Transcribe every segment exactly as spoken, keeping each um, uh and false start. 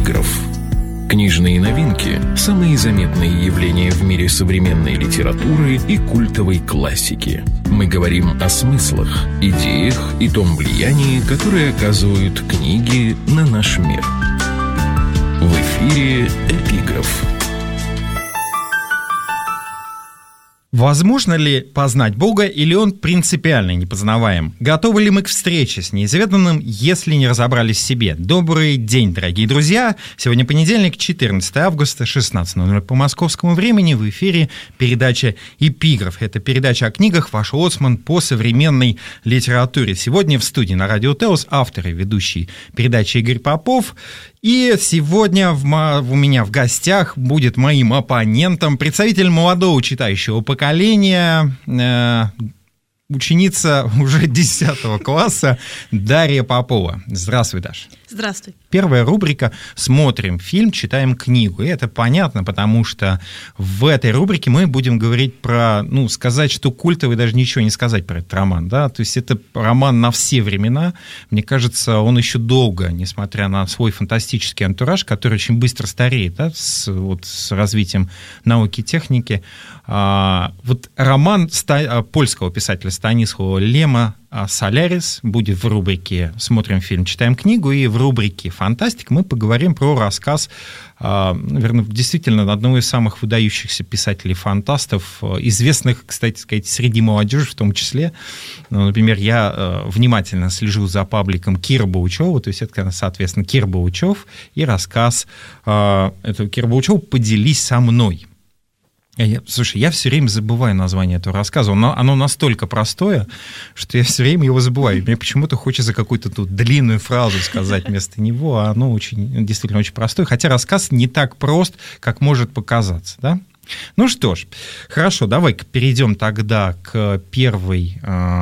Эпиграф. Книжные новинки – самые заметные явления в мире современной литературы и культовой классики. Мы говорим о смыслах, идеях и том влиянии, которое оказывают книги на наш мир. В эфире «Эпиграф». Возможно ли познать Бога, или Он принципиально непознаваем? Готовы ли мы к встрече с неизведанным, если не разобрались в себе? Добрый день, дорогие друзья! Сегодня понедельник, четырнадцатого августа, шестнадцать ноль ноль по московскому времени. В эфире передача «Эпиграф». Это передача о книгах, ваш лоцман по современной литературе. Сегодня в студии на Радио ТЭОС автор и ведущий передачи Игорь Попов. И сегодня в ма- у меня в гостях будет моим оппонентом представитель молодого читающего поколения, э- ученица уже десятого класса Дарья Попова. Здравствуй, Даша. Здравствуй. Первая рубрика «Смотрим фильм, читаем книгу». И это понятно, потому что в этой рубрике мы будем говорить про, ну, сказать, что культовый, даже ничего не сказать про этот роман, да, то есть это роман на все времена. Мне кажется, он еще долго, несмотря на свой фантастический антураж, который очень быстро стареет, да, с, вот, с развитием науки и техники. А, вот роман ста- польского писателя Станислава Лема «Солярис» будет в рубрике «Смотрим фильм, читаем книгу», и в рубрике «Фантастик» мы поговорим про рассказ, наверное, действительно одного из самых выдающихся писателей-фантастов, известных, кстати сказать, среди молодежи в том числе. Ну, например, я внимательно слежу за пабликом Кира Баучева, то есть это, соответственно, Кир Баучев, и рассказ этого Кира Баучева «Поделись со мной». Я, слушай, я все время забываю название этого рассказа. Оно, оно настолько простое, что я все время его забываю. Мне почему-то хочется какую-то тут длинную фразу сказать вместо него, а оно очень, действительно очень простое. Хотя рассказ не так прост, как может показаться, да? Ну что ж, хорошо, давай-ка перейдем тогда к первой,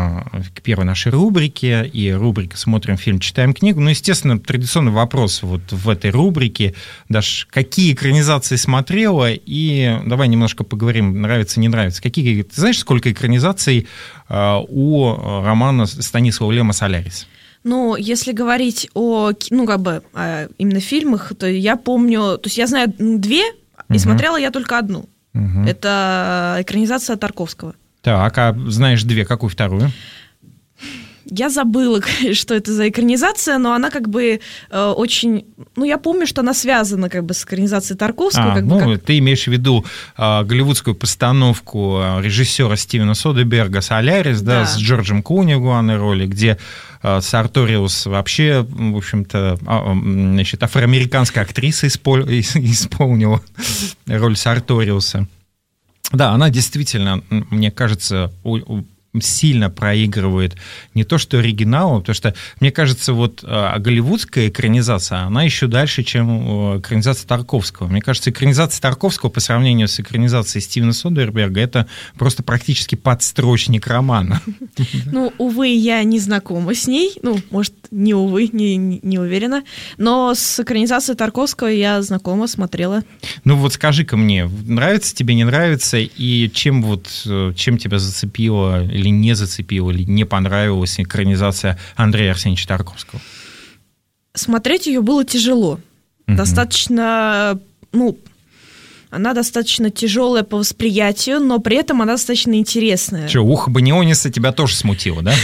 к первой нашей рубрике. И рубрика «Смотрим фильм, читаем книгу». Ну, естественно, традиционный вопрос вот в этой рубрике. Даш, какие экранизации смотрела? И давай немножко поговорим, нравится, не нравится. Какие, ты знаешь, сколько экранизаций у романа Станислава Лема «Солярис»? Ну, если говорить о, ну, как бы, именно фильмах, то я помню, то есть я знаю две, и угу. смотрела я только одну. Угу. Это экранизация Тарковского. Так, а знаешь две, какую вторую? Я забыла, что это за экранизация, но она как бы э, очень... Ну, я помню, что она связана как бы с экранизацией Тарковского. А, как ну, бы, как... ты имеешь в виду э, голливудскую постановку режиссера Стивена Содерберга «Солярис», да, да, с Джорджем Клуни в главной роли, где э, Сарториус вообще, в общем-то, э, значит, афроамериканская актриса испол... исполнила роль Сарториуса. Да, она действительно, мне кажется, у... сильно проигрывает не то что оригиналу, потому что, мне кажется, вот голливудская экранизация, она еще дальше, чем экранизация Тарковского. Мне кажется, экранизация Тарковского по сравнению с экранизацией Стивена Содерберга это просто практически подстрочник романа. Ну, увы, я не знакома с ней, ну, может, не увы, не, не уверена, но с экранизацией Тарковского я знакома, смотрела. Ну вот скажи-ка мне, нравится тебе, не нравится, и чем вот, чем тебя зацепило или не зацепила, или не понравилась экранизация Андрея Арсеньевича Тарковского? Смотреть ее было тяжело. Угу. Достаточно, ну, она достаточно тяжелая по восприятию, но при этом она достаточно интересная. Что, ухо Баниониса тебя тоже смутило, да?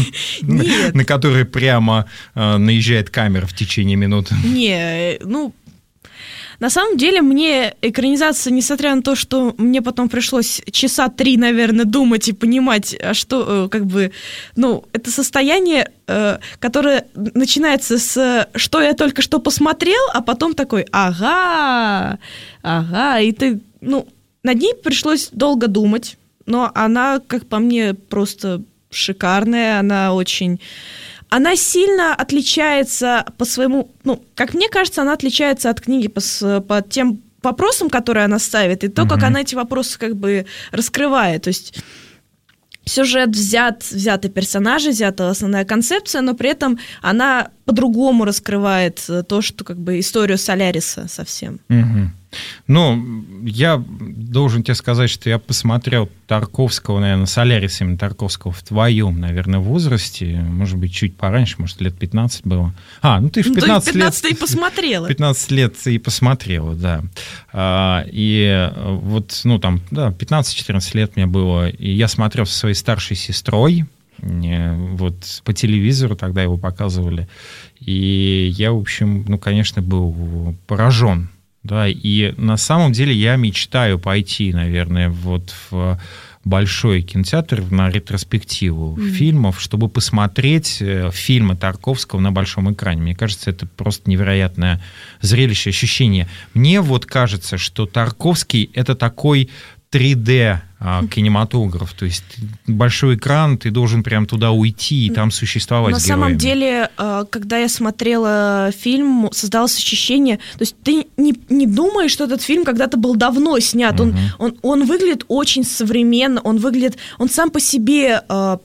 Нет. На который прямо наезжает камера в течение минуты. Не, ну... На самом деле, мне экранизация, несмотря на то, что мне потом пришлось часа три, наверное, думать и понимать, а что, как бы, ну, это состояние, которое начинается с «что я только что посмотрел», а потом такой «ага, ага», и ты, ну, над ней пришлось долго думать, но она, как по мне, просто шикарная, она очень... Она сильно отличается по своему... Ну, как мне кажется, она отличается от книги по, по тем вопросам, которые она ставит, и то, mm-hmm. как она эти вопросы как бы раскрывает. То есть сюжет взят, взяты персонажи, взята основная концепция, но при этом она по-другому раскрывает то, что как бы историю Соляриса совсем. Угу. Ну, я должен тебе сказать, что я посмотрел Тарковского, наверное, Солярис именно Тарковского в твоем, наверное, возрасте, может быть, чуть пораньше, может, лет пятнадцать было. А, ну ты в пятнадцать, ну, пятнадцать лет... и посмотрела. пятнадцать лет и посмотрела, да. А, и вот, ну, там, да, пятнадцать-четырнадцать лет мне было, и я смотрел со своей старшей сестрой, вот по телевизору тогда его показывали, и я, в общем, ну, конечно, был поражен. Да, и на самом деле я мечтаю пойти, наверное, вот в большой кинотеатр на ретроспективу mm-hmm. фильмов, чтобы посмотреть фильмы Тарковского на большом экране. Мне кажется, это просто невероятное зрелище, ощущение. Мне вот кажется, что Тарковский — это такой три дэ кинематограф, то есть большой экран, ты должен прям туда уйти и там существовать на с героями. На самом деле, когда я смотрела фильм, создалось ощущение, то есть ты не, не думаешь, что этот фильм когда-то был давно снят, uh-huh. он, он, он выглядит очень современно, он выглядит, он сам по себе,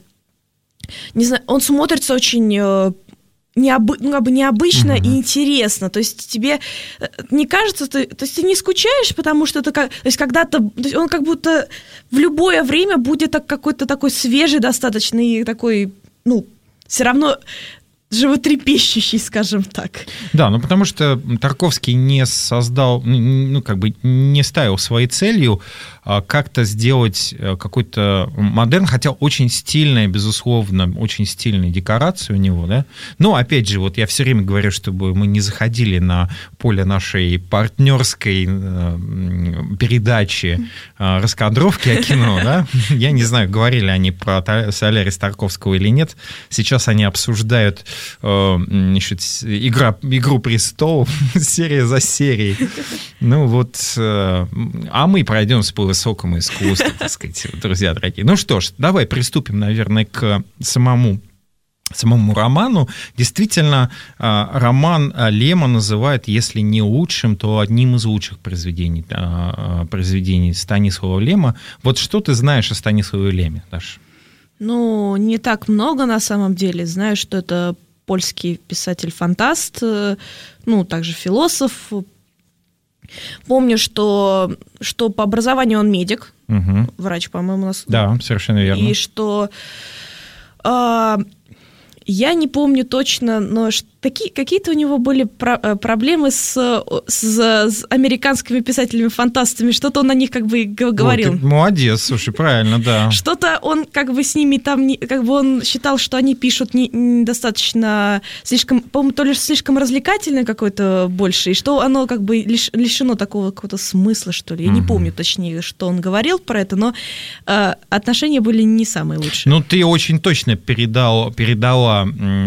не знаю, он смотрится очень... Необы, ну, как бы необычно uh-huh. и интересно. То есть тебе не кажется, ты, то есть ты не скучаешь, потому что это как, то есть когда-то, то есть он как будто в любое время будет так, какой-то такой свежий достаточно и такой, ну, все равно животрепещущий, скажем так. Да, ну потому что Тарковский не создал, ну как бы не ставил своей целью как-то сделать какой-то модерн, хотя очень стильная, безусловно, очень стильная декорация у него, да. Но опять же, вот я все время говорю, чтобы мы не заходили на поле нашей партнерской передачи раскадровки о кино, да. Я не знаю, говорили они про Солярис Тарковского или нет. Сейчас они обсуждают Значит, игра, «Игру престолов», серия за серией. Ну вот, а мы пройдем с полусоком искусства, так сказать, друзья дорогие. Ну что ж, давай приступим, наверное, к самому самому роману. Действительно, роман Лема называют, если не лучшим, то одним из лучших произведений, произведений Станислава Лема. Вот что ты знаешь о Станиславе Леме, Даша? Ну, не так много на самом деле. Знаю, что это польский писатель-фантаст, ну, также философ. Помню, что, что по образованию он медик, угу. врач, по-моему, у нас. Да, совершенно верно. И что... Э, я не помню точно, но такие, какие-то у него были про- проблемы с, с, с американскими писателями-фантастами, что-то он о них как бы говорил. Вот, молодец, слушай, правильно, да. Что-то он как бы с ними там, не, как бы он считал, что они пишут не, недостаточно, слишком, по-моему, то ли слишком развлекательно какое-то больше, и что оно как бы лиш, лишено такого какого-то смысла, что ли. Я угу. не помню точнее, что он говорил про это, но э, отношения были не самые лучшие. Ну, ты очень точно передал, передала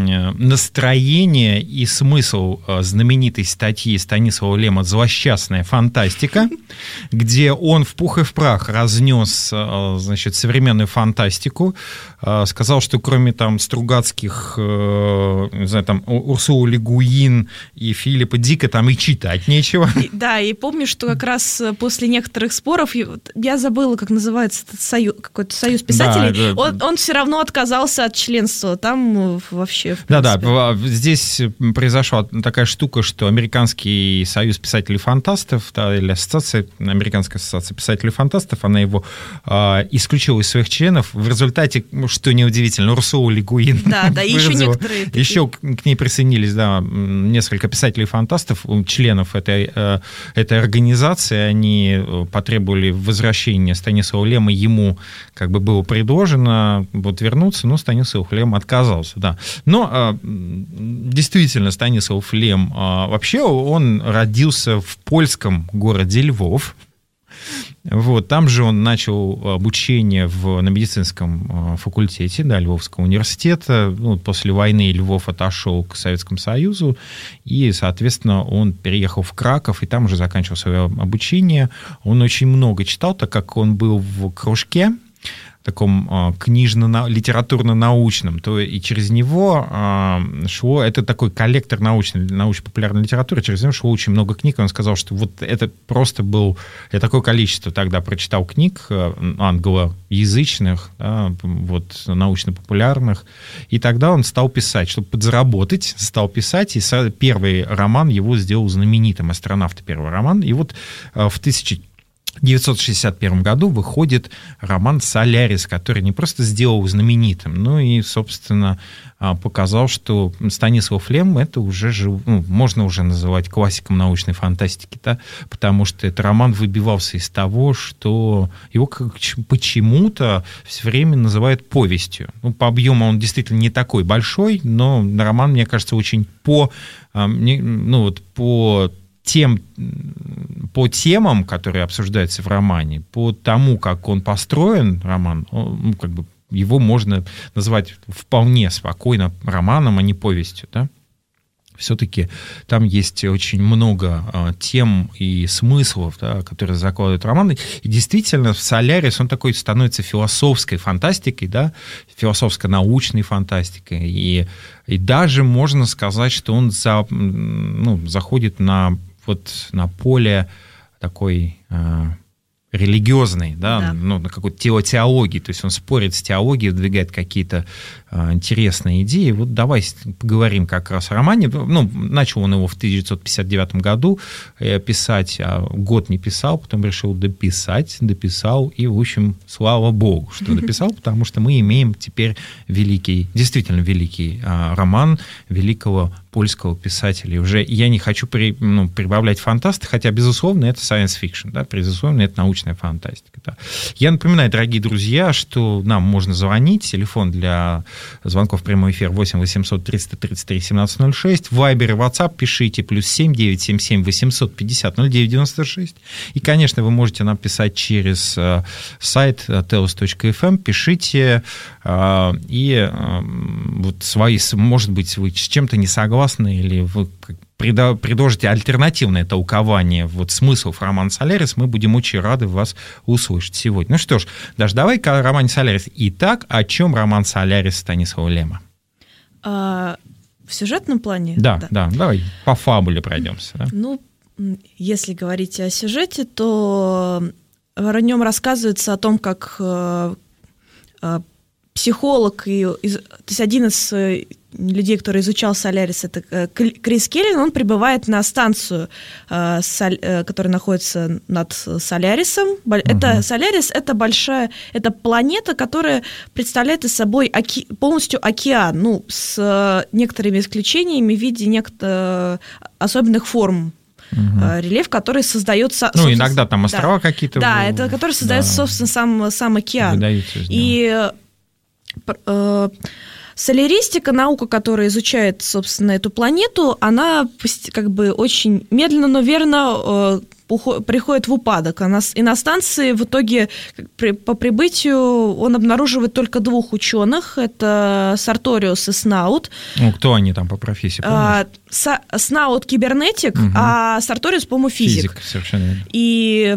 настроение и смысл знаменитой статьи Станислава Лема «Злосчастная фантастика», где он в пух и в прах разнес, значит, современную фантастику, сказал, что кроме там Стругацких, не знаю, там Урсулы Ле Гуин и Филиппа Дика там и читать нечего. И, да, и помню, что как раз после некоторых споров, я забыла, как называется этот союз, какой-то союз писателей, да, да. Он, он все равно отказался от членства. Там вообще, в принципе... Да-да, здесь произошла такая штука, что Американский союз писателей-фантастов, да, или ассоциация, Американская ассоциация писателей-фантастов, она его э, исключила из своих членов. В результате, что неудивительно, Урсула Ле Гуин да, да, еще некоторые такие. Еще к ней присоединились, да, несколько писателей-фантастов, членов этой, э, этой организации. Они потребовали возвращения Станислава Лема, ему как бы было предложено вот вернуться, но Станислав Лем отказался, да. Но действительно, Станислав Лем вообще он родился в польском городе Львов. Вот, там же он начал обучение в, на медицинском факультете, да, Львовского университета. Ну, после войны Львов отошел к Советскому Союзу, и, соответственно, он переехал в Краков, и там уже заканчивал свое обучение. Он очень много читал, так как он был в кружке таком э, книжно-литературно-научном, то и через него э, шло, это такой коллектор научной, научно-популярной литературы, через него шло очень много книг, и он сказал, что вот это просто был, я такое количество тогда прочитал книг э, англоязычных, да, вот, научно-популярных, и тогда он стал писать, чтобы подзаработать, стал писать, и первый роман его сделал знаменитым, «Астронавт», первый роман, и вот э, в тысяча девятьсот шестьдесят первом году выходит роман «Солярис», который не просто сделал знаменитым, но и, собственно, показал, что Станислав Лем это уже, ну, можно уже называть классиком научной фантастики, да, потому что этот роман выбивался из того, что его почему-то все время называют повестью. Ну, по объему он действительно не такой большой, но роман, мне кажется, очень по, ну, вот по тем, по темам, которые обсуждаются в романе, по тому, как он построен, роман, он, ну, как бы его можно назвать вполне спокойно романом, а не повестью, да? Все-таки там есть очень много а, тем и смыслов, да, которые закладывают романы. И действительно, «Солярис», он такой становится философской фантастикой, да, философско-научной фантастикой. И, и даже можно сказать, что он за, ну, заходит на, вот, на поле такой... А, религиозный, да, да. Ну, на какой-то теологии, то есть он спорит с теологией, выдвигает какие-то а, интересные идеи. Вот давай поговорим как раз о романе. Ну, начал он его в тысяча девятьсот пятьдесят девятом году писать, а год не писал, потом решил дописать, дописал, и, в общем, слава богу, что дописал, потому что мы имеем теперь великий, действительно великий а, роман великого польского писателя. И уже я не хочу при, ну, прибавлять фантасты, хотя, безусловно, это science fiction, да, безусловно, это научная фантастика. Да. Я напоминаю, дорогие друзья, что нам можно звонить. Телефон для звонков в прямой эфир восемь восемьсот триста тридцать три семнадцать ноль шесть. Вайбер и WhatsApp пишите плюс семь девятьсот семьдесят семь восемьсот пятьдесят ноль девять девяносто шесть. И, конечно, вы можете нам писать через э, сайт telos точка эф эм. Пишите э, и э, вот свои, может быть, вы с чем-то не согласны, или вы предложите альтернативное толкование вот смыслов романа «Солярис», мы будем очень рады вас услышать сегодня. Ну что ж, даже давай-ка о романе «Солярис». Итак, о чем роман «Солярис» Станислава Лема? А, в сюжетном плане? Да, да, да, давай по фабуле пройдемся. Да? Ну, если говорить о сюжете, то в нем рассказывается о том, как э, э, психолог, и, из, то есть один из людей, который изучал «Солярис», это Крис Келлен, он прибывает на станцию, э, соль, э, которая находится над Солярисом. Uh-huh. Это «Солярис» — это большая, это планета, которая представляет из собой оке, полностью океан, ну, с э, некоторыми исключениями в виде некоторых особенных форм. Uh-huh. Рельеф, который создается... Ну, иногда там острова да, какие-то... Да, это который создается, да, собственно, сам, сам океан. Выдаются из него. И... Э, соляристика, наука, которая изучает, собственно, эту планету, она как бы очень медленно, но верно э, уход, приходит в упадок. Она, и на станции в итоге при, по прибытию он обнаруживает только двух ученых. Это Сарториус и Снаут. Ну, кто они там по профессии, помнишь? А, Снаут кибернетик, угу. а Сарториус, по-моему, физик. Физик, совершенно верно. И...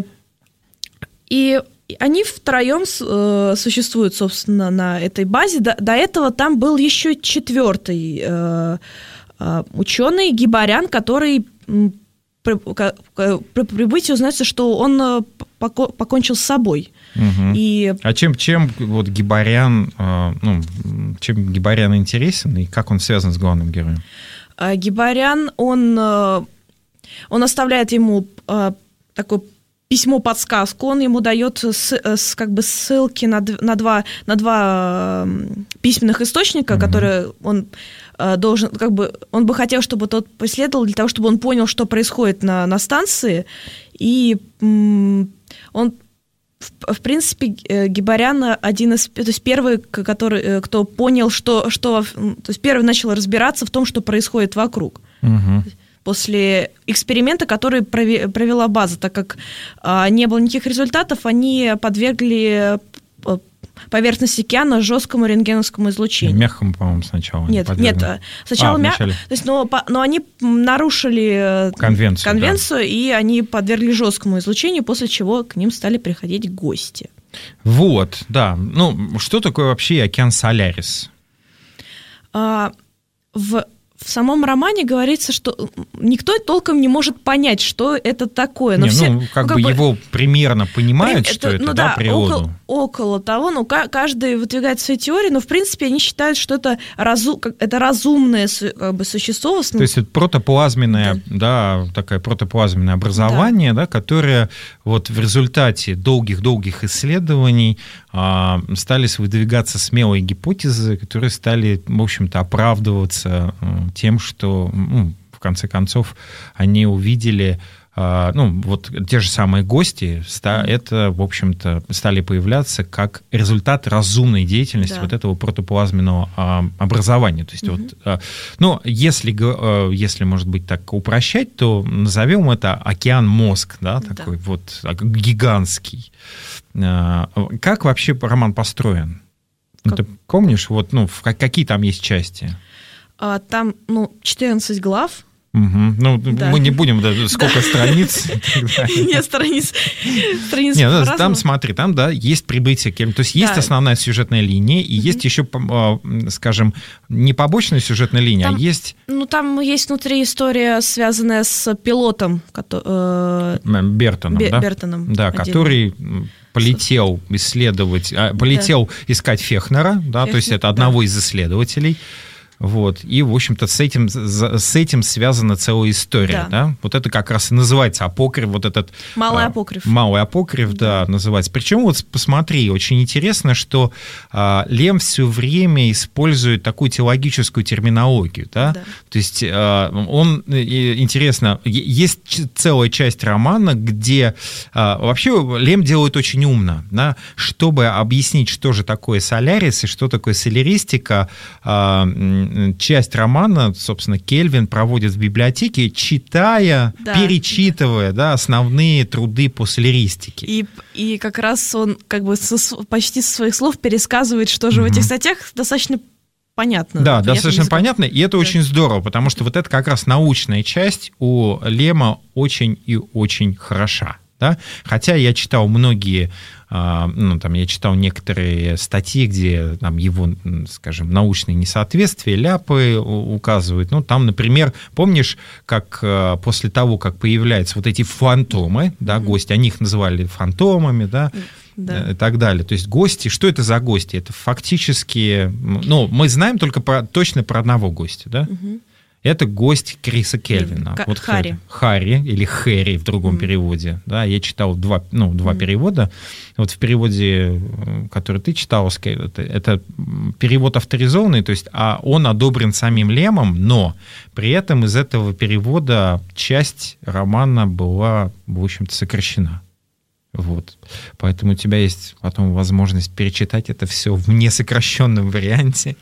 и они втроем э, существуют, собственно, на этой базе. До, до этого там был еще четвертый э, э, ученый, Гибарян, который э, при, э, при прибытии узнается, что он э, поко, покончил с собой. Угу. И... А чем, чем вот Гибарян, э, ну, чем Гибарян интересен и как он связан с главным героем? Э, Гибарян, он, э, он оставляет ему э, такой письмо-подсказку, он ему дает с, с, как бы ссылки на, на, два, на два письменных источника, mm-hmm. которые он э, должен, как бы, он бы хотел, чтобы тот последовал для того, чтобы он понял, что происходит на, на станции, и м, он, в, в принципе, Гибарян один из, то есть первый, который, кто понял, что, что, то есть первый начал разбираться в том, что происходит вокруг. Mm-hmm. После эксперимента, который провела база, так как а, не было никаких результатов, они подвергли поверхность океана жесткому рентгеновскому излучению. Мягкому, по-моему, сначала. Нет, нет, сначала а, мягко. То есть, но, но они нарушили конвенцию, конвенцию да. и они подвергли жесткому излучению, после чего к ним стали приходить гости. Вот, да. Ну, что такое вообще океан Солярис? А, в, в самом романе говорится, что никто толком не может понять, что это такое. Но не, все, ну, как, ну, бы, как бы его примерно понимают, при, что это, это, ну, да, да, природу. Около, около того, ну, каждый выдвигает свои теории, но, в принципе, они считают, что это, разу, это разумное как бы, существо. То есть это протоплазменное, да. Да, такое протоплазменное образование, да. Да, которое вот в результате долгих-долгих исследований а, стали выдвигаться смелые гипотезы, которые стали, в общем-то, оправдываться а, тем, что, ну, в конце концов, они увидели... Ну, вот те же самые гости, это, в общем-то, стали появляться как результат разумной деятельности, да, вот этого протоплазменного образования. То есть, угу. вот, ну, если, если, может быть, так упрощать, то назовем это океан-мозг, да, такой да. вот гигантский. Как вообще роман построен? Как? Ты помнишь, вот, ну, какие там есть части? Там, ну, четырнадцать глав. Угу. Ну, да. мы не будем, да, сколько да. страниц. Нет, страниц. страниц Нет, там, смотри, там, да, есть прибытие. То есть есть да. основная сюжетная линия, и угу. есть еще, скажем, не побочная сюжетная линия, там, а есть... Ну, там есть внутри история, связанная с пилотом. Который, Бертоном, Бе- да? Бертоном, да, отдельно. Который... полетел исследовать, полетел да. искать Фехнера, да, Фехнер, то есть это одного да. из исследователей. Вот. И, в общем-то, с этим, с этим связана целая история. Да. Да? Вот это как раз и называется апокриф. Вот этот, малый апокриф. Малый апокриф, да, да, называется. Причем, вот посмотри, очень интересно, что а, Лем все время использует такую теологическую терминологию. Да? Да. То есть а, он, интересно, есть целая часть романа, где а, вообще Лем делает очень умно. Да? Чтобы объяснить, что же такое Солярис и что такое соляристика, а, часть романа, собственно, Кельвин проводит в библиотеке, читая, да, перечитывая да. Да, основные труды по соляристике. И, и как раз он как бы со, почти со своих слов пересказывает, что же угу. в этих статьях достаточно понятно. Да, понятно достаточно языком. понятно, и это да. очень здорово, потому что вот это как раз научная часть у Лема очень и очень хороша. Да? Хотя я читал многие, ну, там, я читал некоторые статьи, где там его, скажем, научные несоответствия, ляпы указывают. Ну, там, например, помнишь, как после того, как появляются вот эти фантомы, да, mm-hmm. гости, они их называли фантомами, да, да, и так далее. То есть гости, что это за гости? Это фактически, ну, мы знаем только про, точно про одного гостя, да? Mm-hmm. Это гость Криса Кельвина. К- вот Харри. Харри или Хэри в другом mm-hmm. переводе. Да, я читал два, ну, два mm-hmm. перевода. Вот в переводе, который ты читал, это, это перевод авторизованный, то есть а он одобрен самим Лемом, но при этом из этого перевода часть романа была, в общем-то, сокращена. Вот. Поэтому у тебя есть потом возможность перечитать это все в несокращенном варианте.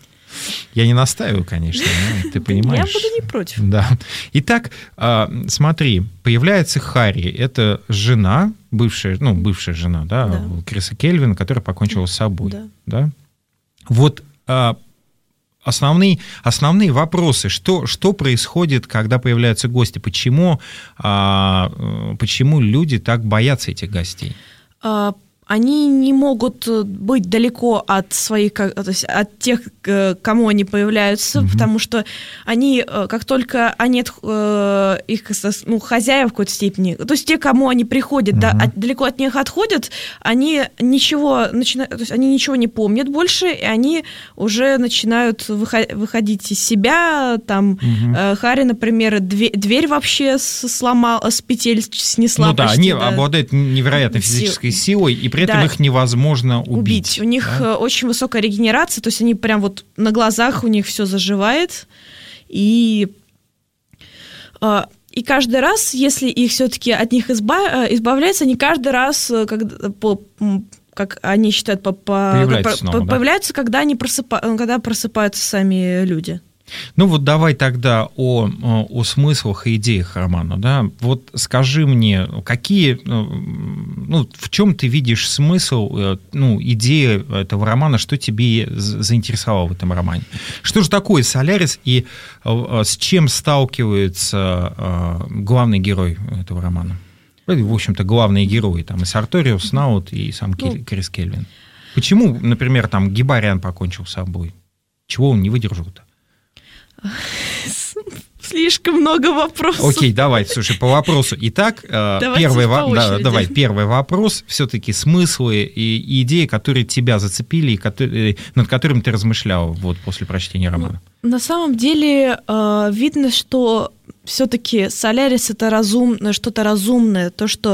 Я не настаиваю, конечно, ты понимаешь. Я буду не против. Да. Итак, смотри, появляется Харри. Это жена, бывшая, ну, бывшая жена, да, да. Криса Кельвина, которая покончила с собой. Да. Да? Вот основные, основные вопросы. Что, что происходит, когда появляются гости? Почему, почему люди так боятся этих гостей? Они не могут быть далеко от своих, то есть от тех, кому они появляются, mm-hmm. потому что они, как только они от их, ну, хозяев в какой-то степени, то есть те, кому они приходят, mm-hmm. да, от, далеко от них отходят, они ничего начинают, то есть они ничего не помнят больше, и они уже начинают выходить из себя. Там mm-hmm. Харри, например, дверь, дверь вообще сломала, с петель снесла. Ну да, почти, они да. обладают невероятной физической силой, и при При этом да. их невозможно убить. убить. У них да? очень высокая регенерация, то есть они прям вот на глазах у них все заживает. И, и каждый раз, если их все-таки от них изба- избавляются, они каждый раз, когда, по, как они считают, по, по, появляются, по, снова, по, появляются, когда они просыпа- когда просыпаются сами люди. Ну вот давай тогда о, о смыслах и идеях романа. Да? Вот скажи мне, какие, ну, в чем ты видишь смысл, ну, идеи этого романа, что тебе заинтересовало в этом романе? Что же такое Солярис и с чем сталкивается главный герой этого романа? в общем-то, главные герои, там и Сарториус, Снаут, и сам ну, Крис Кельвин. Почему, например, там Гибариан покончил с собой? Чего он не выдержал-то? Слишком много вопросов. Окей, давай, слушай, по вопросу. Итак, первый, да, давай, первый вопрос. Все-таки смыслы и идеи, которые тебя зацепили, и которые, над которыми ты размышлял вот, после прочтения романа. На самом деле видно, что все-таки Солярис — это разумное, что-то разумное, то, что...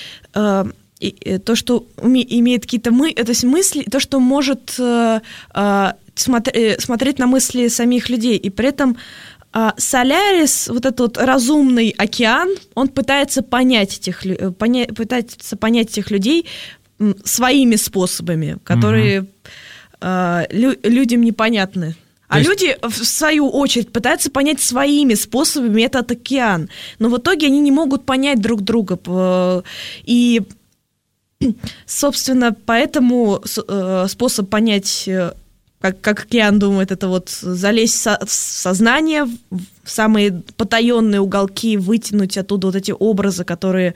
то, что имеет какие-то мы, то есть мысли, то, что может э, э, смотри, смотреть на мысли самих людей. И при этом э, Солярис, вот этот вот разумный океан, он пытается понять этих, поня, пытается понять этих людей своими способами, которые угу. э, лю, людям непонятны. А есть... люди, в свою очередь, пытаются понять своими способами этот океан. Но в итоге они не могут понять друг друга. И собственно, поэтому способ понять, как, как океан думает, это вот залезть в сознание, в самые потаенные уголки, вытянуть оттуда вот эти образы, которые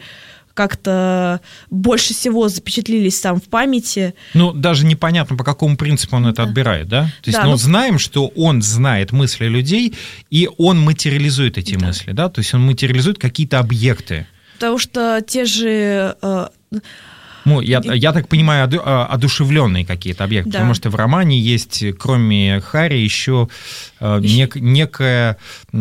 как-то больше всего запечатлились там в памяти. Ну, даже непонятно, по какому принципу он это да. отбирает, да? То есть, да, ну, ну, знаем, что он знает мысли людей, и он материализует эти да. мысли, да? То есть он материализует какие-то объекты. Потому что те же... Ну, я, я так понимаю, одушевленные какие-то объекты, да. потому что в романе есть, кроме Харри, еще нек, некая,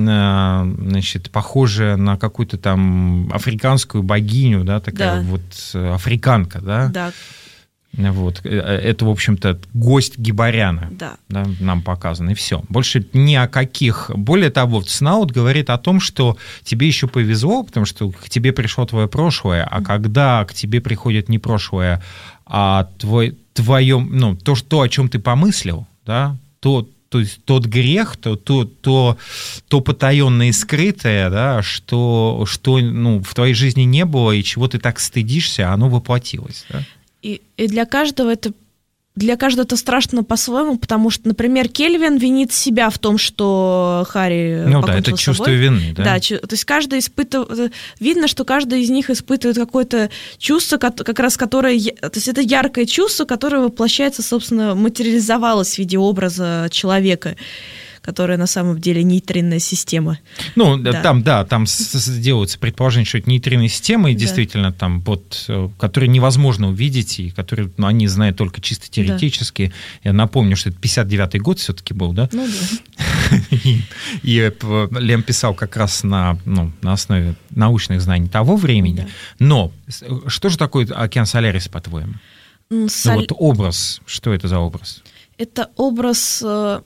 значит, похожая на какую-то там африканскую богиню, да, такая да. вот африканка, да? Да. Вот. Это, в общем-то, гость Гибариана, да. Да, нам показано, и все. Больше ни о каких... Более того, Снаут говорит о том, что тебе еще повезло, потому что к тебе пришло твое прошлое, а mm-hmm. когда к тебе приходит не прошлое, а твой, твое, ну, то, то, о чем ты помыслил, да, то, то есть тот грех, то, то, то, то потаенное и скрытое, да, что, что ну, в твоей жизни не было, и чего ты так стыдишься, оно воплотилось, да? И, и для каждого это для каждого это страшно по-своему, потому что, например, Кельвин винит себя в том, что Харри ну покончил да, это с чувство собой. вины, да? Да, то есть каждый испытывает, видно, что каждый из них испытывает какое-то чувство, как раз которое, то есть это яркое чувство, которое воплощается, собственно, материализовалось в виде образа человека, которая на самом деле нейтринная система. Ну, да. там, да, там делаются предположения, что это нейтринная система, и да. действительно, там, вот, которые невозможно увидеть, и которые ну, они знают только чисто теоретически. Да. Я напомню, что это пятьдесят девятый год все-таки был, да? Ну, да. И, и Лем писал как раз на, ну, на основе научных знаний того времени. Да. Но что же такое океан Солярис, по-твоему? Соль... Ну, вот образ, что это за образ? Это образ...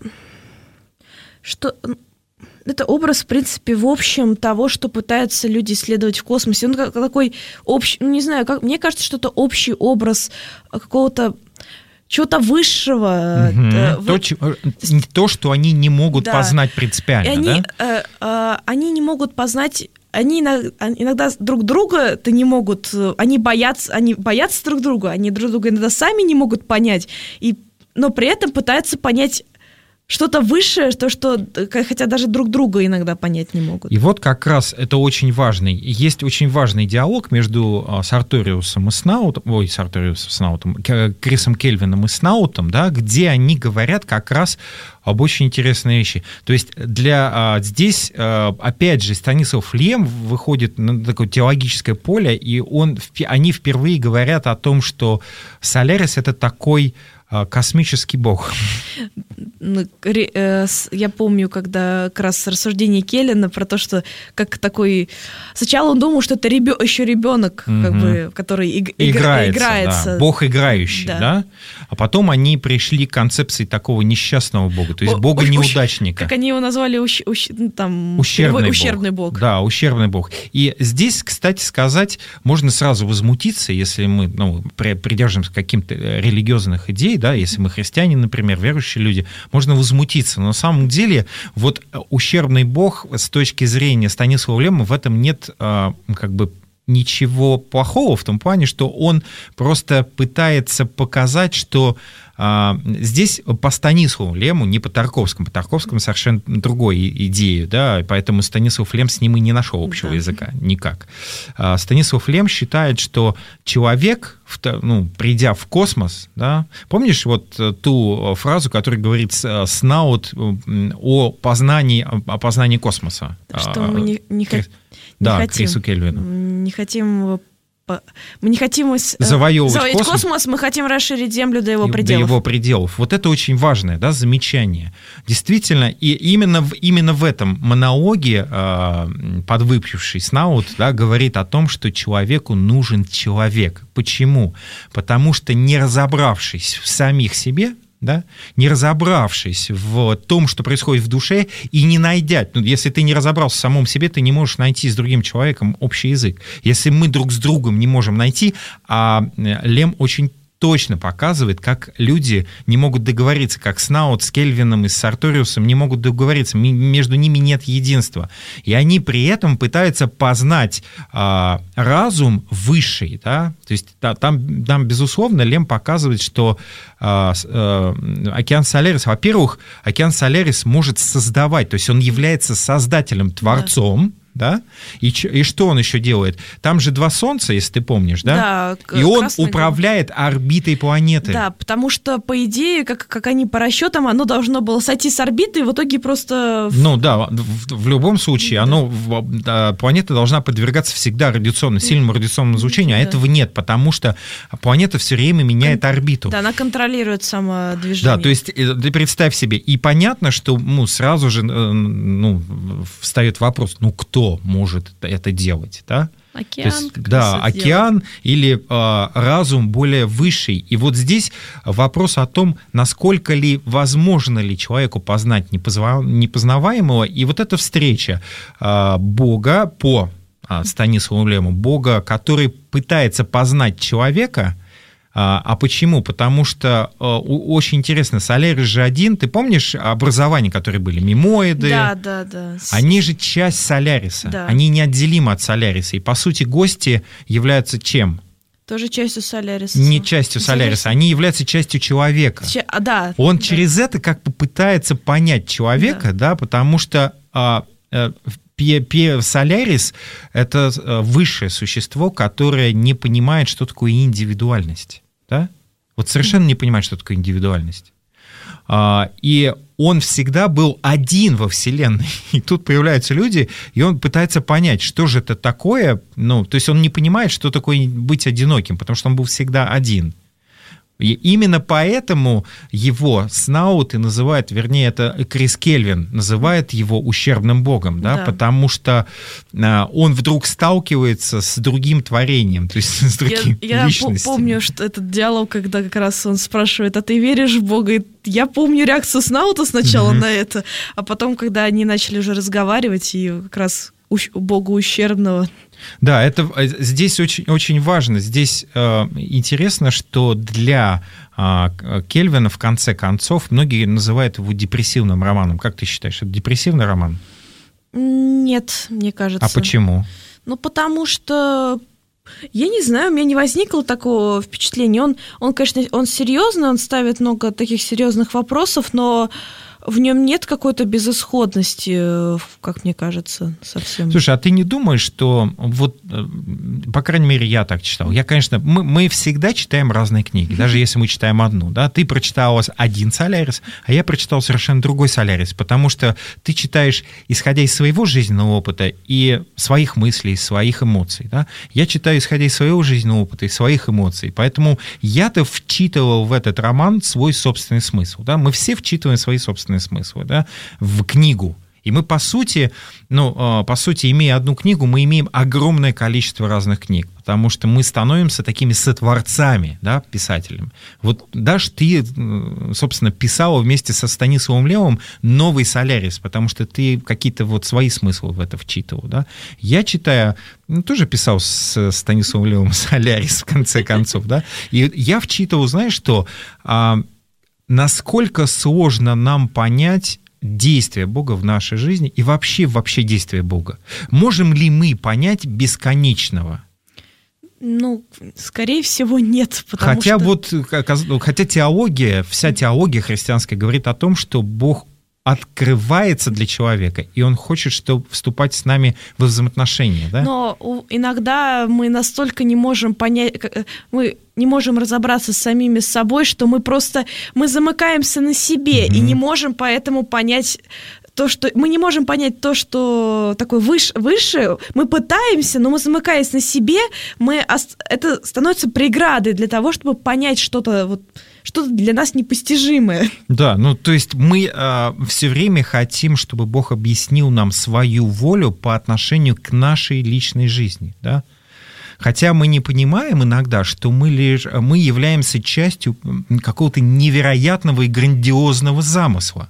что это образ, в принципе, в общем того, что пытаются люди исследовать в космосе. Он такой общий, ну, не знаю, как, мне кажется, что это общий образ какого-то чего-то высшего. Угу. Да, то, вы... то, что они не могут да. познать принципиально, и они, да? э, э, они не могут познать... Они иногда друг друга-то не могут... Они боятся, они боятся друг друга, они друг друга иногда сами не могут понять, и, но при этом пытаются понять что-то высшее, то, что, хотя даже друг друга иногда понять не могут. И вот как раз это очень важный, есть очень важный диалог между Сарториусом и Снаутом, ой, Сарториусом и Снаутом, Крисом Кельвином и Снаутом, да, где они говорят как раз об очень интересной вещи. То есть для, здесь, опять же, Станислав Лем выходит на такое теологическое поле, и он, они впервые говорят о том, что Солярис — это такой космический бог. Я помню, когда как раз рассуждение Келлина про то, что как такой... Сначала он думал, что это ребё... еще ребенок, угу. как бы, который иг... играется. играется. Да. Бог играющий, да. да? А потом они пришли к концепции такого несчастного бога, то есть бога-неудачника. Как они его назвали, ущ... Ущ... там... ущербный, ущербный бог. бог. Да, ущербный бог. И здесь, кстати сказать, можно сразу возмутиться, если мы ну, придерживаемся каким-то религиозных идей, да, если мы христиане, например, верующие люди, можно возмутиться. Но на самом деле вот ущербный бог с точки зрения Станислава Лема в этом нет как бы ничего плохого в том плане, что он просто пытается показать, что здесь по Станиславу Лему, не по Тарковскому. По Тарковскому совершенно другой идею, да, поэтому Станислав Лем с ним и не нашел общего да. языка никак. Станислав Лем считает, что человек, ну, придя в космос, да, помнишь вот ту фразу, которая говорит Снаут о познании, о познании космоса? Что мы не, не, Крис, не да, хотим. Крису Кельвину. Не хотим его... Мы не хотим завоевывать, завоевать космос, космос, мы хотим расширить Землю до его пределов. До его пределов. Вот это очень важное, да, замечание. Действительно, и именно в, именно в этом монологе э, подвыпивший Снаут, да, говорит о том, что человеку нужен человек. Почему? Потому что, не разобравшись в самих себе, да, не разобравшись в том, что происходит в душе, и не найдя, ну, если ты не разобрался в самом себе, ты не можешь найти с другим человеком общий язык. Если мы друг с другом не можем найти, а Лем очень точно показывает, как люди не могут договориться, как Снаут с Кельвином и с Сарториусом не могут договориться, между ними нет единства. И они при этом пытаются познать а, разум высший. Да? То есть да, там, там, безусловно, Лем показывает, что а, а, Океан Солярис, во-первых, Океан Солярис может создавать, то есть он является создателем, творцом, да? И, и что он еще делает? Там же два Солнца, если ты помнишь, да? Да. И он управляет орбитой планеты. Да, потому что, по идее, как, как они по расчетам, оно должно было сойти с орбиты, и в итоге просто... Ну да, в, в любом случае, да. оно, в, планета должна подвергаться всегда радиационному, сильному радиационному излучению, да. а этого нет, потому что планета все время меняет Кон... орбиту. Да, она контролирует само движение. Да, то есть ты представь себе, и понятно, что ну, сразу же ну, встает вопрос, ну кто может это делать, да? Океан. То есть, да, океан делать. Или э, разум более высший. И вот здесь вопрос о том, насколько ли возможно ли человеку познать непознаваемого. И вот эта встреча э, Бога по э, Станиславу Лему, Бога, который пытается познать человека. А почему? Потому что очень интересно, Солярис же один, ты помнишь образования, которые были, мимоиды? Да, да, да. Они же часть Соляриса, да. Они неотделимы от Соляриса, и по сути гости являются чем? Тоже частью Соляриса. Не частью Соляриса, они являются частью человека. Че, а, да. Он да. через это как бы пытается понять человека, да, да потому что... А, Солярис — это высшее существо, которое не понимает, что такое индивидуальность. Да? Вот совершенно не понимает, что такое индивидуальность. И он всегда был один во Вселенной. И тут появляются люди, и он пытается понять, что же это такое. Ну, то есть он не понимает, что такое быть одиноким, потому что он был всегда один. И именно поэтому его Снаут и называют, вернее, это Крис Кельвин называет его ущербным богом, да, да. потому что а, он вдруг сталкивается с другим творением, то есть с другим я, личностью. Я помню, что этот диалог, когда как раз он спрашивает, а ты веришь в Бога? И я помню реакцию Снаута сначала mm-hmm. на это, а потом, когда они начали уже разговаривать, и как раз Бога ущербного. Да, это здесь очень, очень важно. Здесь э, интересно, что для э, Кельвина, в конце концов, многие называют его депрессивным романом. Как ты считаешь, это депрессивный роман? Нет, мне кажется. А почему? Ну, потому что... Я не знаю, у меня не возникло такого впечатления. Он, он, конечно, он серьезный, он ставит много таких серьезных вопросов, но в нем нет какой-то безысходности, как мне кажется, совсем. Слушай, а ты не думаешь, что вот, по крайней мере, я так читал. Я, конечно, мы, мы всегда читаем разные книги, даже если мы читаем одну, да. Ты прочитала один Солярис, а я прочитал совершенно другой Солярис, потому что ты читаешь, исходя из своего жизненного опыта и своих мыслей, своих эмоций, да. Я читаю, исходя из своего жизненного опыта и своих эмоций, поэтому я-то вчитывал в этот роман свой собственный смысл, да. Мы все вчитываем свои собственные смыслы, да, в книгу. И мы, по сути, ну, по сути, имея одну книгу, мы имеем огромное количество разных книг, потому что мы становимся такими сотворцами, да, писателями. Вот даже ты, собственно, писала вместе со Станиславом Лемом новый Солярис, потому что ты какие-то вот свои смыслы в это вчитывал, да. Я, читая, ну, тоже писал с Станиславом Лемом Солярис, в конце концов, да, и я вчитывал, знаешь, что... насколько сложно нам понять действие Бога в нашей жизни и вообще, вообще действие Бога. Можем ли мы понять бесконечного? Ну, скорее всего, нет. Потому хотя что... вот, хотя теология, вся теология христианская говорит о том, что Бог открывается для человека, и он хочет, чтобы вступать с нами в взаимоотношения, да? Но иногда мы настолько не можем понять, мы не можем разобраться с самими собой, что мы просто, мы замыкаемся на себе, mm-hmm. и не можем поэтому понять то, что мы не можем понять то, что такое выше, выше, мы пытаемся, но мы, замыкаясь на себе, мы, это становится преградой для того, чтобы понять что-то, вот, что-то для нас непостижимое. Да, ну то есть мы э, все время хотим, чтобы Бог объяснил нам свою волю по отношению к нашей личной жизни, да? Хотя мы не понимаем иногда, что мы, лишь, мы являемся частью какого-то невероятного и грандиозного замысла.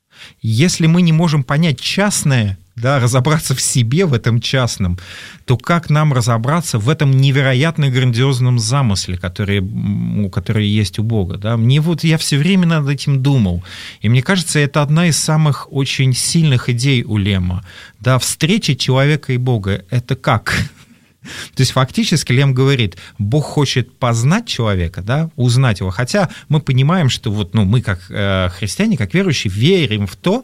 Если мы не можем понять частное, да, разобраться в себе, в этом частном, то как нам разобраться в этом невероятно грандиозном замысле, который, который есть у Бога? Да? Мне вот, я все время над этим думал, и мне кажется, это одна из самых очень сильных идей у Лема. Да, встреча человека и Бога — это как? То есть фактически Лем говорит, Бог хочет познать человека, да, узнать его, хотя мы понимаем, что вот, ну, мы как э, христиане, как верующие, верим в то,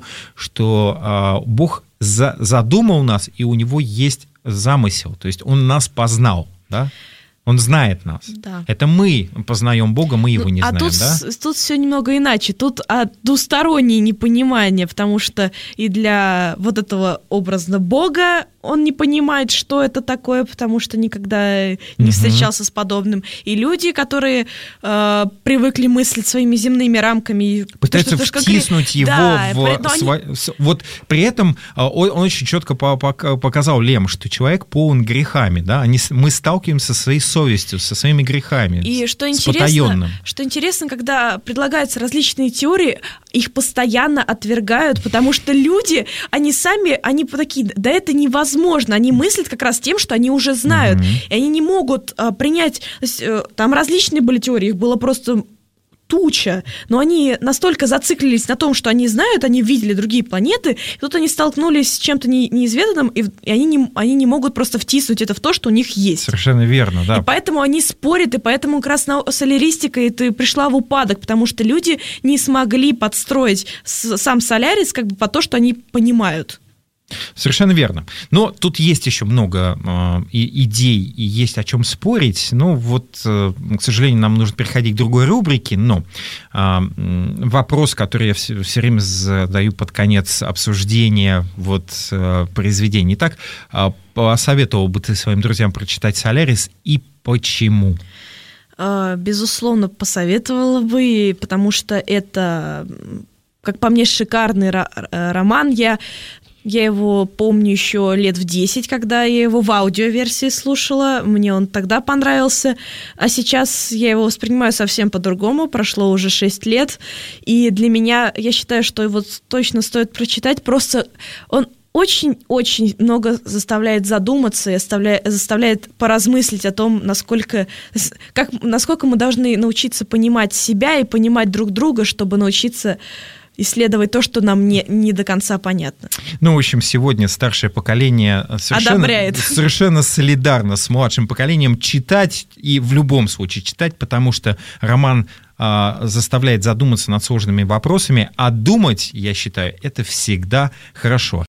что э, Бог за, задумал нас, и у него есть замысел, то есть он нас познал, да. Он знает нас. Да. Это мы познаем Бога, мы его не а знаем, тут, да? Тут все немного иначе. Тут двустороннее непонимание, потому что и для вот этого образа Бога он не понимает, что это такое, потому что никогда не встречался с подобным. И люди, которые э, привыкли мыслить своими земными рамками... Пытаются то, что, втиснуть что, его да, в... Сво... Они... Вот при этом он, он очень четко показал, Лем, что человек полон грехами, да? Они, мы сталкиваемся со своей совестью, со своими грехами, и что с интересно, потаенным. Что интересно, когда предлагаются различные теории, их постоянно отвергают, потому что люди, они сами, они такие, да это невозможно. Они мыслят как раз тем, что они уже знают, mm-hmm. и они не могут а, принять... То есть, а, там различные были теории, их было просто туча, но они настолько зациклились на том, что они знают, они видели другие планеты, и тут они столкнулись с чем-то не, неизведанным, и, и они, не, они не могут просто втиснуть это в то, что у них есть. Совершенно верно, да. И поэтому они спорят, и поэтому как раз соляристика это пришла в упадок, потому что люди не смогли подстроить сам Солярис как бы по то, что они понимают. Совершенно верно. Но тут есть еще много э, идей и есть о чем спорить. Ну вот, э, к сожалению, нам нужно переходить к другой рубрике, но э, вопрос, который я все, все время задаю под конец обсуждения вот, э, произведений. Итак, э, посоветовал бы ты своим друзьям прочитать «Солярис» и почему? Безусловно, посоветовала бы, потому что это, как по мне, шикарный роман. Я... Я его помню еще лет в десять, когда я его в аудиоверсии слушала. Мне он тогда понравился. А сейчас я его воспринимаю совсем по-другому. Прошло уже шесть лет. И для меня, я считаю, что его точно стоит прочитать. Просто он очень-очень много заставляет задуматься и заставляет, заставляет поразмыслить о том, насколько, как, насколько мы должны научиться понимать себя и понимать друг друга, чтобы научиться исследовать то, что нам не, не до конца понятно. Ну, в общем, сегодня старшее поколение совершенно, совершенно солидарно с младшим поколением читать и в любом случае читать, потому что роман а, заставляет задуматься над сложными вопросами, а думать, я считаю, это всегда хорошо.